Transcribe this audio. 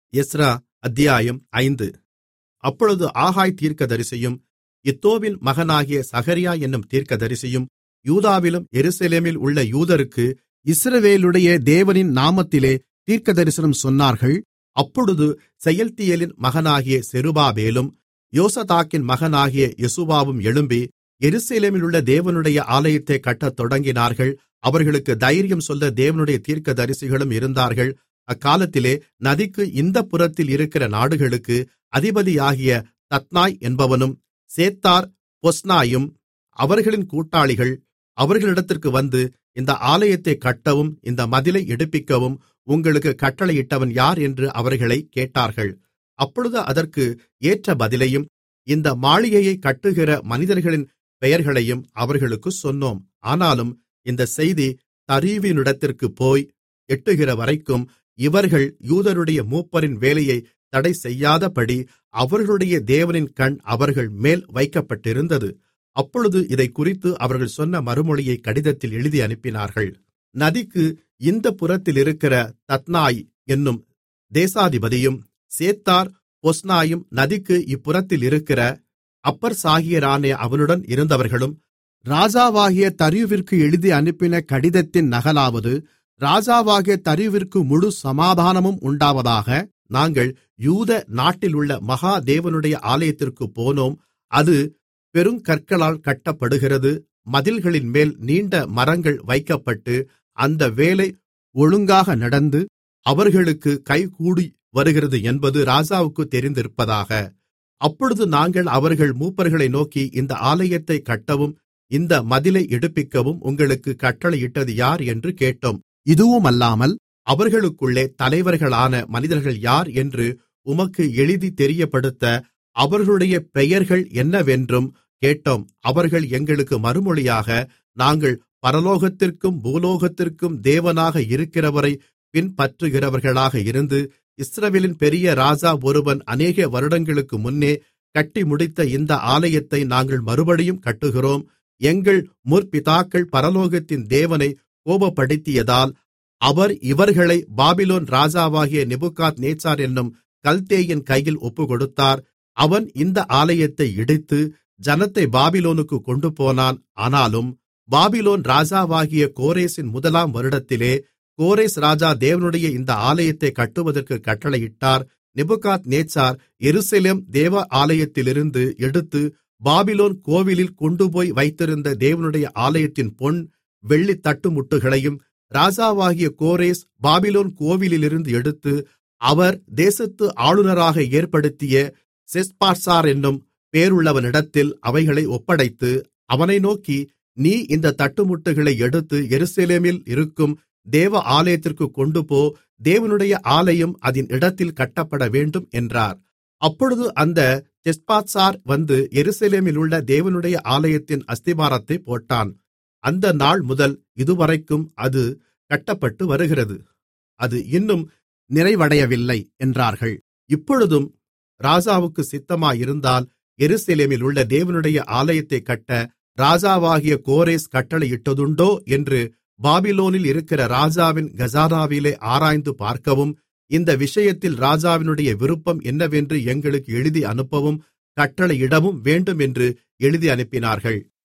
Ezra அத்தியாயம் 5. அப்பொழுது ஆகாய் தீர்க்கதரிசியும் இத்தோவின் மகனாகிய சகரியா என்னும் தீர்க்கதரிசியும் யூதாவிலும் எருசலேமில் உள்ள யூதருக்கு இஸ்ரவேலுடைய தேவனின் நாமத்திலே தீர்க்கதரிசனம் சொன்னார்கள். அப்பொழுது செயல்தியேலின் மகனாகிய செருபாபேலும் யோசதாக்கின் மகனாகிய யெசுவாவும் எழும்பி எருசலேமிலுள்ள தேவனுடைய ஆலயத்தைக் கட்டத் தொடங்கினார்கள். அவர்களுக்கு தைரியம் சொல்ல தேவனுடைய தீர்க்கதரிசிகளும் இருந்தார்கள். அக்காலத்திலே நதிக்கு இந்தப் புறத்தில் இருக்கிற நாடுகளுக்கு அதிபதியாகிய தத்னாய் என்பவனும் சேத்தார் பொஸ்னாயும் அவர்களின் கூட்டாளிகள் அவர்களிடத்திற்கு வந்து, இந்த ஆலயத்தைக் கட்டவும் இந்த மதிலை எடுப்பிக்கவும் உங்களுக்குக் கட்டளையிட்டவன் யார் என்று அவர்களைக் கேட்டார்கள். அப்பொழுது அதற்கு ஏற்ற பதிலையும் இந்த மாளிகையைக் கட்டுகிற மனிதர்களின் பெயர்களையும் அவர்களுக்குச் சொன்னோம். ஆனாலும் இந்தச் செய்தி தரியுவினிடத்திற்குப் போய் எட்டுகிறவரைக்கும் இவர்கள் யூதருடைய மூப்பரின் வேலையைத் தடைசெய்யாதபடி அவர்களுடைய தேவனின் கண் அவர்கள் மேல் வைக்கப்பட்டிருந்தது. அப்பொழுது இதைக்குறித்து அவர்கள் சொன்ன மறுமொழியை கடிதத்தில் எழுதி அனுப்பினார்கள். நதிக்கு இந்தப் புறத்திலிருக்கிற தத்னாய் என்னும் தேசாதிபதியும் சேத்தார் பொஸ்னாயும் நதிக்கு இப்புறத்தில் இருக்கிற அப்பர்சாகியரான அவனுடன் இருந்தவர்களும் ராஜாவாகிய தரியுவிற்கு எழுதி அனுப்பின கடிதத்தின் நகலாவது, ராஜாவாகிய தரியுவிற்கு முழு சமாதானமும் உண்டாவதாக. நாங்கள் யூத நாட்டிலுள்ள மகா தேவனுடைய ஆலயத்திற்குப் போனோம். அது பெருங்கற்களால் கட்டப்படுகிறது. மதில்களின்மேல் நீண்ட மரங்கள் வைக்கப்பட்டு அந்த வேலை ஒழுங்காக நடந்து அவர்களுக்கு கைகூடி வருகிறது என்பது ராஜாவுக்குத் தெரிந்திருப்பதாக. அப்பொழுது நாங்கள் அவர்கள் மூப்பர்களை நோக்கி, இந்த ஆலயத்தைக் கட்டவும் இந்த மதிலை எடுப்பிக்கவும் உங்களுக்குக் கட்டளையிட்டது யார் என்று கேட்டோம். இதுவுமல்லாமல் அவர்களுக்குள்ளே தலைவர்களான மனிதர்கள் யார் என்று உமக்கு எழுதி தெரியப்படுத்த அவர்களுடைய பெயர்கள் என்னவென்றும் கேட்டோம். அவர்கள் எங்களுக்கு மறுமொழியாக, நாங்கள் பரலோகத்திற்கும் பூலோகத்திற்கும் தேவனாக இருக்கிறவரை பின்பற்றுகிறவர்களாக இருந்து இஸ்ரவேலின் பெரிய ராஜா ஒருவன் அநேக வருடங்களுக்கு முன்னே கட்டி முடித்த இந்த ஆலயத்தை நாங்கள் மறுபடியும் கட்டுகிறோம். எங்கள் முற்பிதாக்கள் பரலோகத்தின் தேவனை கோபப்படுத்தியதால் அவர் இவர்களை பாபிலோன் ராஜாவாகிய நேபுகாத்நேச்சார் என்னும் கல்தேயன் கையில் ஒப்புக்கொடுத்தார். அவன் இந்த ஆலயத்தை இடித்து ஜனத்தை பாபிலோனுக்கு கொண்டுபோனான். ஆனாலும் பாபிலோன் ராஜாவாகிய கோரேசின் 1 வருடத்திலே கோரேஸ் ராஜா தேவனுடைய இந்த ஆலயத்தைக் கட்டுவதற்கு கட்டளையிட்டார். நேபுகாத்நேச்சார் எருசலேம் தேவ ஆலயத்திலிருந்து எடுத்து பாபிலோன் கோவிலில் கொண்டுபோய் வைத்திருந்த தேவனுடைய ஆலயத்தின் பொன் வெள்ளித் தட்டுமுட்டுகளையும் ராஜாவாகிய கோரேஸ் பாபிலோன் கோவிலிலிருந்து எடுத்து அவர் தேசத்து ஆளுநராக ஏற்படுத்திய செஸ்பாத்சார் என்னும் பேருள்ளவனிடத்தில் அவைகளை ஒப்படைத்து அவனை நோக்கி, நீ இந்த தட்டுமுட்டுகளை எடுத்து எருசலேமில் இருக்கும் தேவ ஆலயத்திற்குக் கொண்டுபோ, தேவனுடைய ஆலயம் அதின் இடத்தில் கட்டப்பட வேண்டும் என்றார். அப்பொழுது அந்த செஸ்பாத்சார் வந்து எருசலேமிலுள்ள தேவனுடைய ஆலயத்தின் அஸ்திபாரத்தைப் போட்டான். அந்த நாள் முதல் இதுவரைக்கும் அது கட்டப்பட்டு வருகிறது. அது இன்னும் நிறைவடையவில்லை என்றார்கள். இப்பொழுதும் ராஜாவுக்கு சித்தமாயிருந்தால் எருசலேமிலுள்ள தேவனுடைய ஆலயத்தைக் கட்ட ராஜாவாகிய கோரேஸ் கட்டளையிட்டதுண்டோ என்று பாபிலோனில் இருக்கிற ராஜாவின் கஜானாவிலே ஆராய்ந்து பார்க்கவும், இந்த விஷயத்தில் ராஜாவினுடைய விருப்பம் என்னவென்று எங்களுக்கு எழுதி அனுப்பவும் கட்டளையிடவும் வேண்டும் என்று எழுதி அனுப்பினார்கள்.